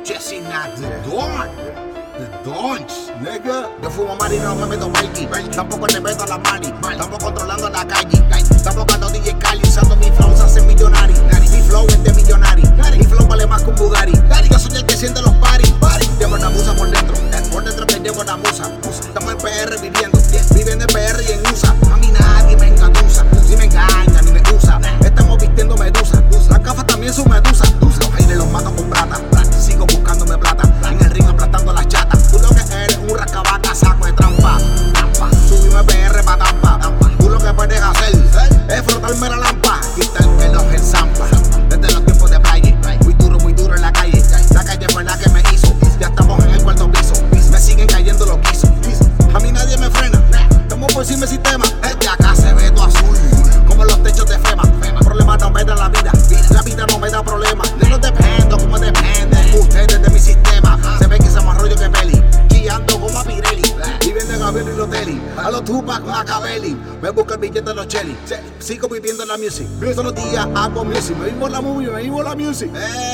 Jesse not the Don. The Dons, nigga. Yo fumo mari, no me meto Mikey. Tampoco le meto a la mani. Estamos controlando la calle. Estamos buscando DJ Cali. Usando mi flow, se hace millonario. Mi flow es de millonario. Mi flow vale más que un Bugatti. Yo soy el que siente los paris. Llevo una musa por dentro. Por dentro que llevo una musa. Estamos en PR viviendo. Viviendo en PR y en USA. A mí nadie me engatusa. Ni me engaña, ni me usa. Estamos vistiendo medusa. Las gafas también son medusa. Los aires los mato con plata. Sigo buscándome plata. En el ring aplastando las chatas. Tú lo que eres un rascabaca, saco de trampa. Subime PR pa' Tampa. Tú lo que puedes hacer es frotarme la lampa. Y tal que los ensambla. Desde los tiempos de playa. Muy duro en la calle. La calle fue la que me hizo. Ya estamos en el cuarto piso. Me siguen cayendo los guisos. A mí nadie me frena. Estamos por encima del sistema. Desde acá se ve todo azul. Como los techos de FEMA. Problemas no me dan la vida. La vida no me da problemas. De los dependo, como dependen ustedes de mi sistema. Se ve que se más rollo que Peli. Guiando como a Pirelli. Viviendo en Gabriel y Lotelli. A los Tupac, Machiavelli. Me busco el billete de los Chelly. Sigo viviendo la music. Todos los días hago music. Me vivo la movie, me vivo la music.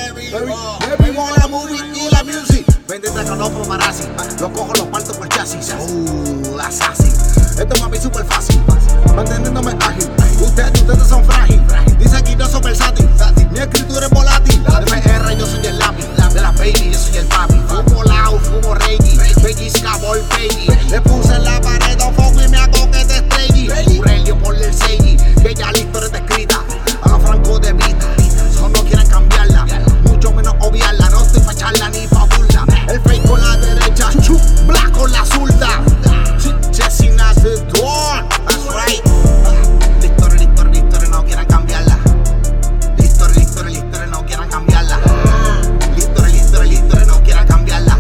Me vivo la movie y la music. Vendete con los paparazzi. Los cojo, los parto por chasis. Assassin. Esto es mami súper fácil. Manteniéndome ágil. Ustedes son frágil. Dice que yo soy versátil. Mi escritura es volátil. De PR yo soy el lápiz. De las baby yo soy el papi. Fumo lao, fumo reggae. Pellizca ball baby. Le puse en la pared un foco y me hago que te estrelle. Aurelio ponle el selli. Que ya la historia está escrita. A los Franco de Vita. Son no quieren cambiarla. Mucho menos obviarla. No estoy pa' echarla ni pa' burla. El fake con la derecha. Black con la zurda. Jesse not the Don. That's right. La historia no quieran cambiarla. La historia no quieran cambiarla. La historia no quieran cambiarla.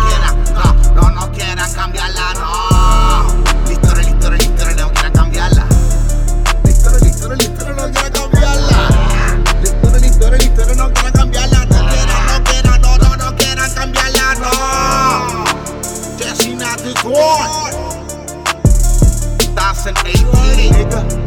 No quieran cambiarla, no. La historia no quieran cambiarla. La historia no quieran cambiarla. La historia no quieran cambiarla. No quieran cambiarla, no. Jesse not the Don. 2018, nigga.